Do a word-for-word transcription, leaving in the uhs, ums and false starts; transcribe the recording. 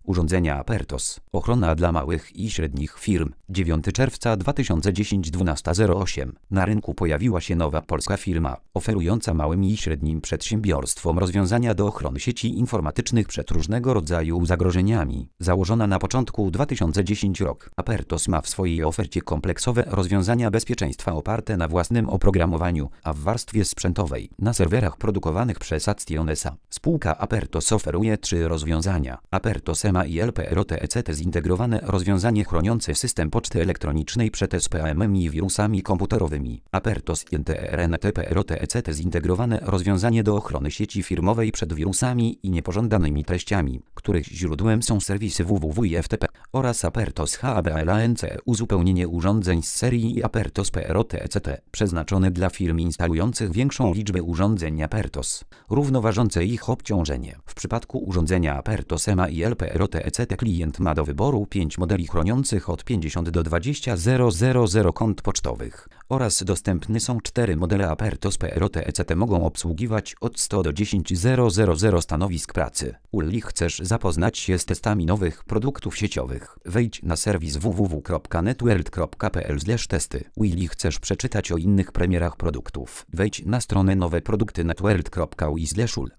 Urządzenia Apertos. Ochrona dla małych i średnich firm. dziewiątego czerwca dwa tysiące dziesiątego dwunasta zero osiem. Na rynku pojawiła się nowa polska firma, oferująca małym i średnim przedsiębiorstwom rozwiązania do ochrony sieci informatycznych przed różnego rodzaju zagrożeniami. Założona na początku dwa tysiące dziesiątego rok, Apertos ma w swojej ofercie kompleksowe rozwiązania bezpieczeństwa oparte na własnym oprogramowaniu, a w warstwie sprzętowej na serwerach produkowanych przez Action S A. Spółka Apertos oferuje trzy rozwiązania. Apertos E M A i L P R O T E C T zintegrowane rozwiązanie chroniące system poczty elektronicznej przed spamem i wirusami komputerowymi. Apertos I N T R N T P R O T E C T zintegrowane rozwiązanie do ochrony sieci firmowej przed wirusami i niepożądanymi treściami, których źródłem są serwisy www i F T P, oraz Apertos H A B L A N C uzupełnienie urządzeń z serii Apertos P R O T E C T przeznaczone dla firm instalujących większą liczbę urządzeń Apertos, równoważące ich obciążenie. W przypadku urządzenia Apertos E M A i L P R O T E C T klient ma do wyboru pięć modeli chroniących od pięćdziesięciu do dwudziestu tysięcy kont pocztowych oraz dostępne są cztery modele Apertos P R O T E C T mogą obsługiwać od stu do dziesięciu tysięcy stanowisk pracy. Uli chcesz zapoznać się z testami nowych produktów sieciowych? Wejdź na serwis www kropka networld kropka p l slash testy. Willi chcesz przeczytać o innych premierach produktów? Wejdź na stronę nowe produkty networld kropka u i slash ul.